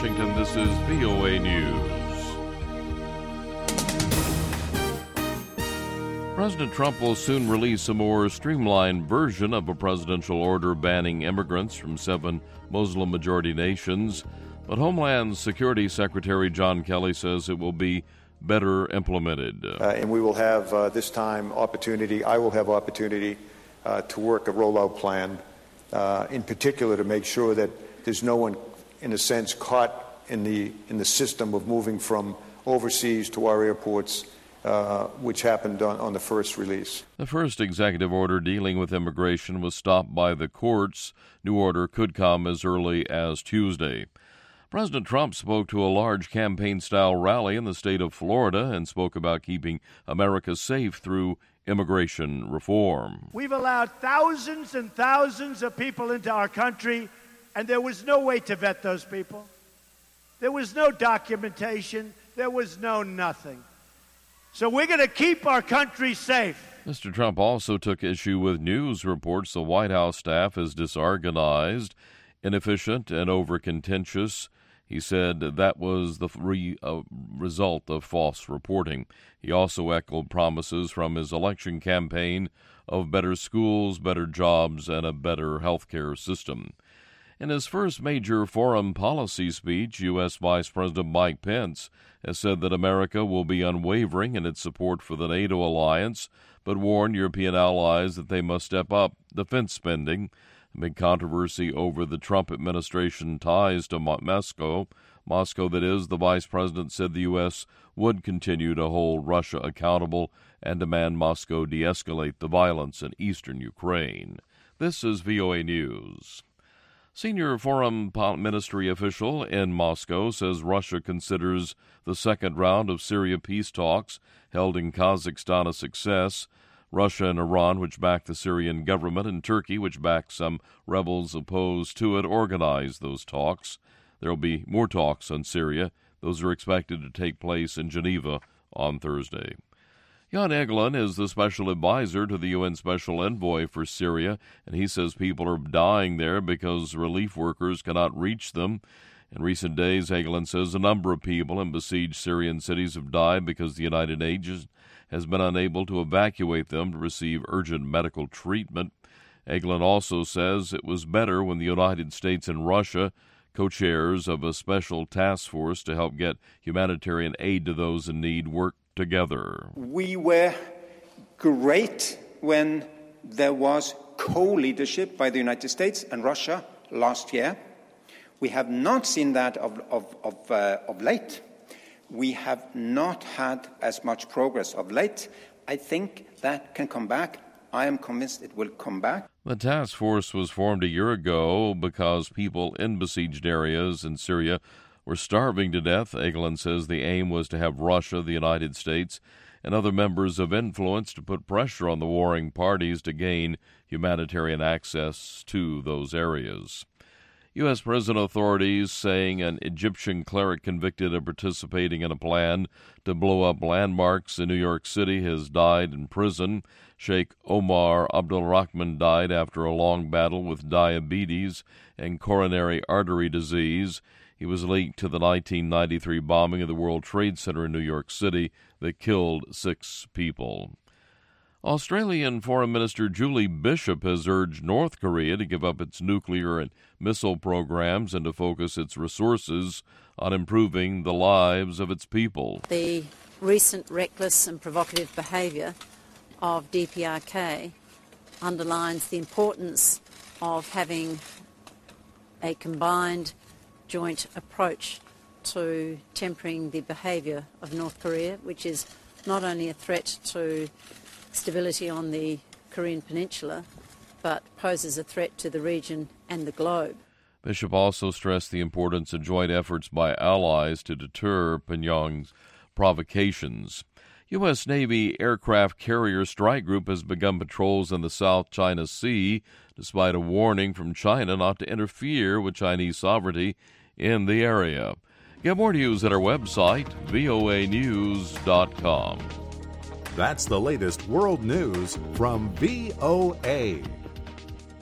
Washington, this is VOA News. President Trump will soon release a more streamlined version of a presidential order banning immigrants from 7 Muslim-majority nations, but Homeland Security Secretary John Kelly says it will be better implemented. And we will have this time I will have opportunity to work a rollout plan, in particular to make sure that there's no one, in a sense, caught in the system of moving from overseas to our airports, which happened on the first release. The first executive order dealing with immigration was stopped by the courts. New order could come as early as Tuesday. President Trump spoke to a large campaign-style rally in the state of Florida and spoke about keeping America safe through immigration reform. We've allowed thousands and thousands of people into our country, and there was no way to vet those people. There was no documentation. There was no nothing. So we're going to keep our country safe. Mr. Trump also took issue with news reports the White House staff is disorganized, inefficient, and over-contentious. He said that was the result of false reporting. He also echoed promises from his election campaign of better schools, better jobs, and a better health care system. In his first major foreign policy speech, U.S. Vice President Mike Pence has said that America will be unwavering in its support for the NATO alliance, but warned European allies that they must step up defense spending. Amid controversy over the Trump administration ties to Moscow, that is, the vice president said the U.S. would continue to hold Russia accountable and demand Moscow de-escalate the violence in eastern Ukraine. This is VOA News. Senior Foreign Ministry official in Moscow says Russia considers the second round of Syria peace talks held in Kazakhstan a success. Russia and Iran, which back the Syrian government, and Turkey, which backs some rebels opposed to it, organized those talks. There will be more talks on Syria. Those are expected to take place in Geneva on Thursday. Jan Egeland is the special advisor to the UN Special Envoy for Syria, and he says people are dying there because relief workers cannot reach them. In recent days, Egeland says a number of people in besieged Syrian cities have died because the United Nations has been unable to evacuate them to receive urgent medical treatment. Egeland also says it was better when the United States and Russia, co-chairs of a special task force to help get humanitarian aid to those in need, worked together. We were great when there was co-leadership by the United States and Russia last year. We have not seen that of late. We have not had as much progress of late. I think that can come back. I am convinced it will come back. The task force was formed a year ago because people in besieged areas in Syria were starving to death. Egeland says the aim was to have Russia, the United States, and other members of influence to put pressure on the warring parties to gain humanitarian access to those areas. U.S. prison authorities saying an Egyptian cleric convicted of participating in a plan to blow up landmarks in New York City has died in prison. Sheikh Omar Abdulrahman died after a long battle with diabetes and coronary artery disease. He was linked to the 1993 bombing of the World Trade Center in New York City that killed 6 people. Australian Foreign Minister Julie Bishop has urged North Korea to give up its nuclear and missile programs and to focus its resources on improving the lives of its people. The recent reckless and provocative behaviour of DPRK underlines the importance of having a combined joint approach to tempering the behaviour of North Korea, which is not only a threat to stability on the Korean Peninsula, but poses a threat to the region and the globe. Bishop also stressed the importance of joint efforts by allies to deter Pyongyang's provocations. U.S. Navy aircraft carrier strike group has begun patrols in the South China Sea, despite a warning from China not to interfere with Chinese sovereignty in the area. Get more news at our website, voanews.com. That's the latest world news from VOA.